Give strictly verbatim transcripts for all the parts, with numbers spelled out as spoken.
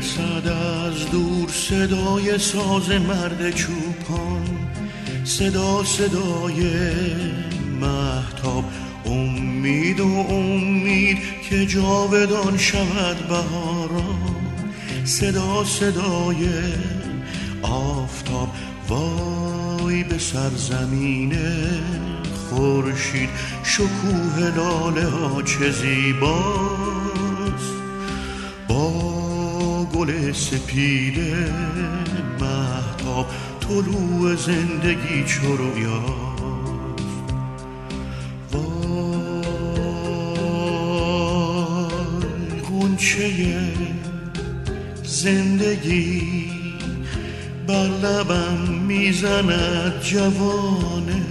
رسد از دور صدای ساز مرد چوپان، صدا صدای مهتاب، امید و امید که جاودان شود بهاران، صدا صدای آفتاب. وای به سرزمین خورشید، شکوه لاله ها چه زیباست، با گل سپید مهتاب طلوع زندگی چو رویاست. وای غنچه زندگی بر لبم میزند جوانه،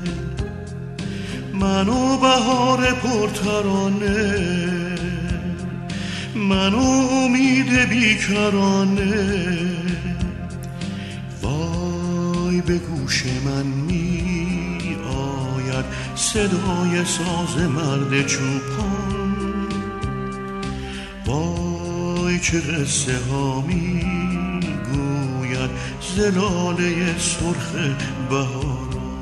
منو بهار پرترانه، منو امید بیکرانه. وای به گوش من می آید صدای ساز مرد چوپان، وای چه قصه ها می گوید ز لاله سرخ بهار.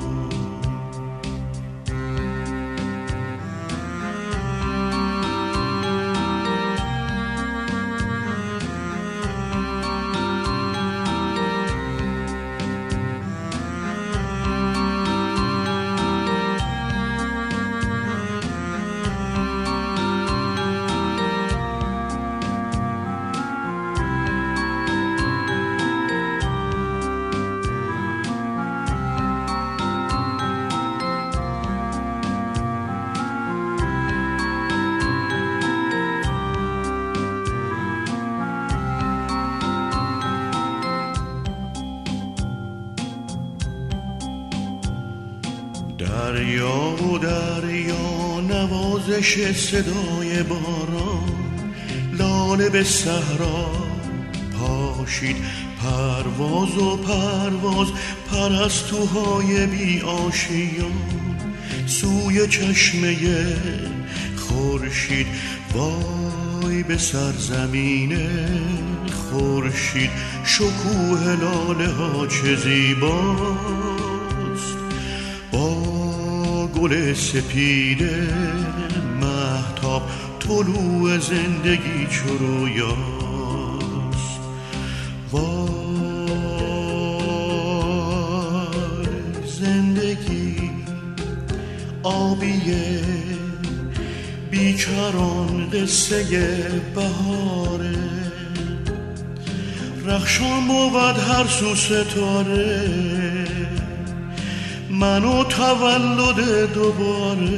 دریا و دریا نوازش صدای باران، لاله به صحرا پاشید پرواز و پرواز، پرستوهای بی آشیان سوی چشمه خورشید. وای به سرزمین خورشید، شکوه لاله ها چه زیباست، با گل سپید مهتاب طلوع زندگی چو رویاست. وای زندگی آبیه بیکران قصه بهاره، رخشان بود هر سو ستاره، منو تولد دوباره.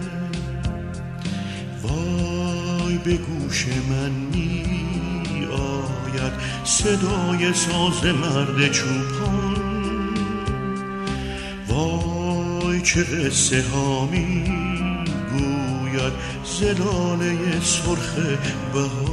وای به گوش من می آید صدای ساز مرد چوپان، وای چه قصه ها می گوید ز لاله سرخ بهار.